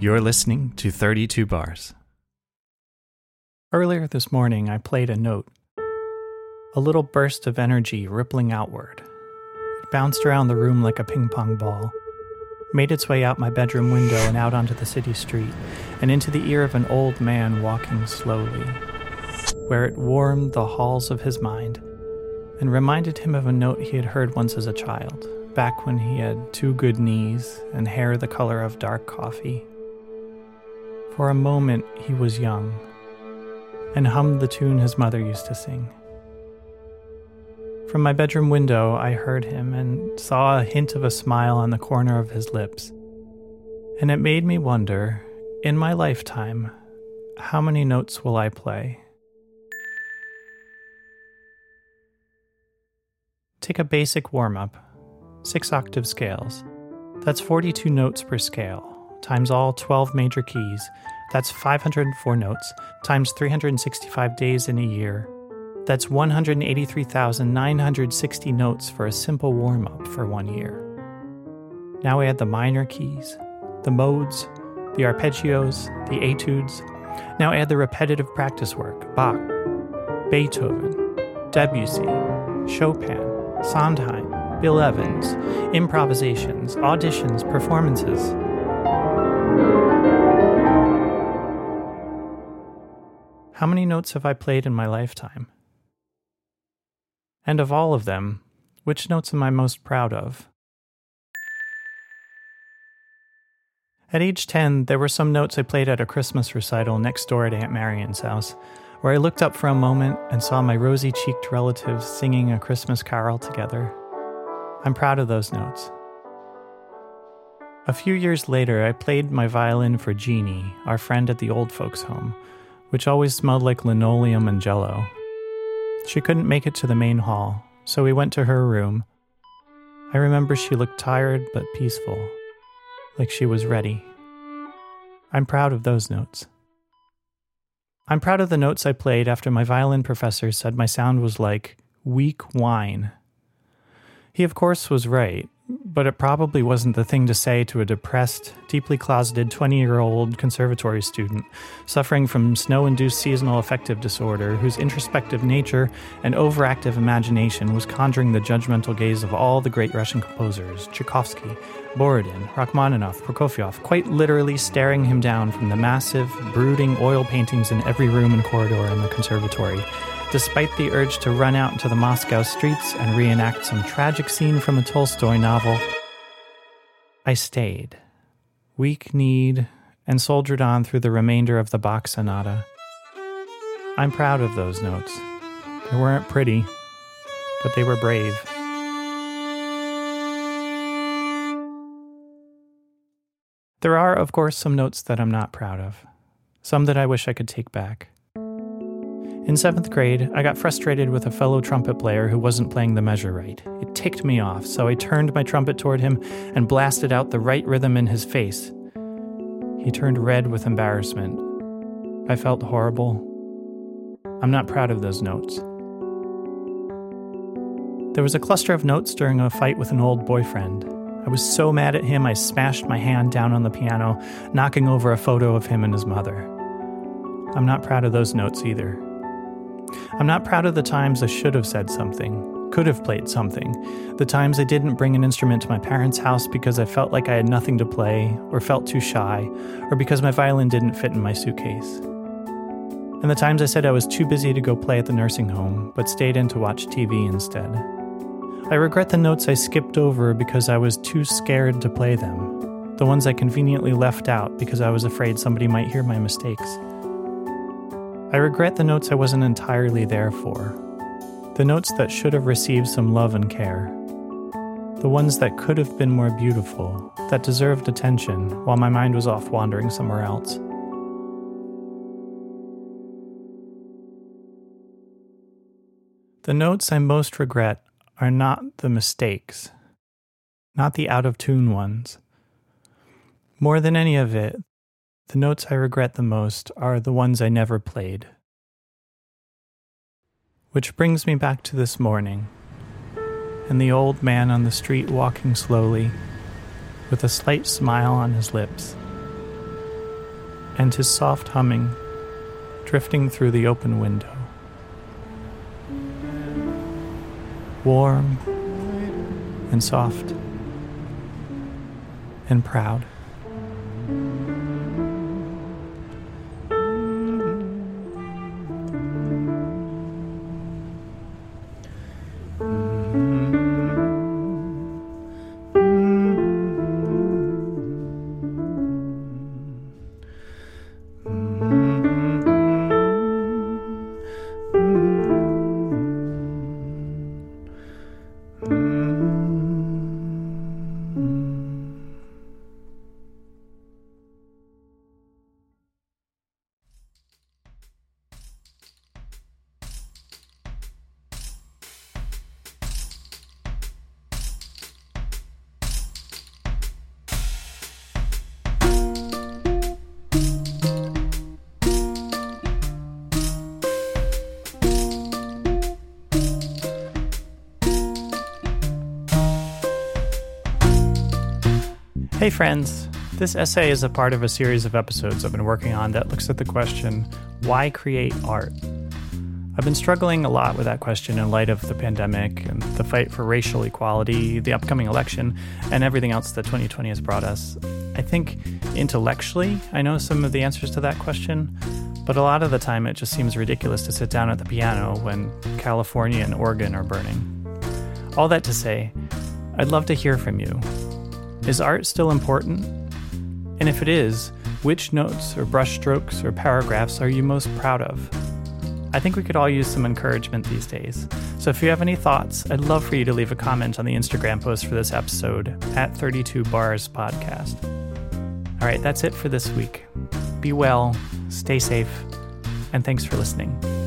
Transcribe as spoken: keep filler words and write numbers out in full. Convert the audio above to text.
You're listening to thirty-two Bars. Earlier this morning, I played a note. A little burst of energy rippling outward. It bounced around the room like a ping-pong ball, made its way out my bedroom window and out onto the city street, and into the ear of an old man walking slowly, where it warmed the halls of his mind and reminded him of a note he had heard once as a child, back when he had two good knees and hair the color of dark coffee. For a moment he was young, and hummed the tune his mother used to sing. From my bedroom window I heard him and saw a hint of a smile on the corner of his lips, and it made me wonder, in my lifetime, how many notes will I play? Take a basic warm-up, six octave scales. That's forty-two notes per scale, times all twelve major keys. That's five hundred four notes, times three hundred sixty-five days in a year. That's one hundred eighty-three thousand nine hundred sixty notes for a simple warm-up for one year. Now we add the minor keys, the modes, the arpeggios, the etudes. Now add the repetitive practice work, Bach, Beethoven, Debussy, Chopin, Sondheim, Bill Evans, improvisations, auditions, performances. How many notes have I played in my lifetime? And of all of them, which notes am I most proud of? At age ten, there were some notes I played at a Christmas recital next door at Aunt Marion's house, where I looked up for a moment and saw my rosy-cheeked relatives singing a Christmas carol together. I'm proud of those notes. A few years later, I played my violin for Jeannie, our friend at the old folks' home, which always smelled like linoleum and jello. She couldn't make it to the main hall, so we went to her room. I remember she looked tired but peaceful, like she was ready. I'm proud of those notes. I'm proud of the notes I played after my violin professor said my sound was like weak wine. He, of course, was right, but it probably wasn't the thing to say to a depressed, deeply closeted twenty-year-old conservatory student suffering from snow-induced seasonal affective disorder whose introspective nature and overactive imagination was conjuring the judgmental gaze of all the great Russian composers, Tchaikovsky, Borodin, Rachmaninoff, Prokofiev, quite literally staring him down from the massive, brooding oil paintings in every room and corridor in the conservatory, despite the urge to run out into the Moscow streets and reenact some tragic scene from a Tolstoy novel. I stayed, weak-kneed, and soldiered on through the remainder of the Bach Sonata. I'm proud of those notes. They weren't pretty, but they were brave. There are, of course, some notes that I'm not proud of, some that I wish I could take back. In seventh grade, I got frustrated with a fellow trumpet player who wasn't playing the measure right. It ticked me off, so I turned my trumpet toward him and blasted out the right rhythm in his face. He turned red with embarrassment. I felt horrible. I'm not proud of those notes. There was a cluster of notes during a fight with an old boyfriend. I was so mad at him I smashed my hand down on the piano, knocking over a photo of him and his mother. I'm not proud of those notes either. I'm not proud of the times I should have said something, could have played something, the times I didn't bring an instrument to my parents' house because I felt like I had nothing to play, or felt too shy, or because my violin didn't fit in my suitcase. And the times I said I was too busy to go play at the nursing home, but stayed in to watch T V instead. I regret the notes I skipped over because I was too scared to play them, the ones I conveniently left out because I was afraid somebody might hear my mistakes. I regret the notes I wasn't entirely there for, the notes that should have received some love and care, the ones that could have been more beautiful, that deserved attention while my mind was off wandering somewhere else. The notes I most regret are not the mistakes, not the out-of-tune ones. More than any of it, the notes I regret the most are the ones I never played. Which brings me back to this morning, and the old man on the street walking slowly, with a slight smile on his lips. and his soft humming drifting through the open window. Warm and soft and proud. Hey friends, this essay is a part of a series of episodes I've been working on that looks at the question, why create art? I've been struggling a lot with that question in light of the pandemic and the fight for racial equality, the upcoming election, and everything else that twenty twenty has brought us. I think intellectually I know some of the answers to that question, but a lot of the time it just seems ridiculous to sit down at the piano when California and Oregon are burning. All that to say, I'd love to hear from you. Is art still important? And if it is, which notes or brushstrokes or paragraphs are you most proud of? I think we could all use some encouragement these days. So if you have any thoughts, I'd love for you to leave a comment on the Instagram post for this episode at thirty-two bars podcast. All right, that's it for this week. Be well, stay safe, and thanks for listening.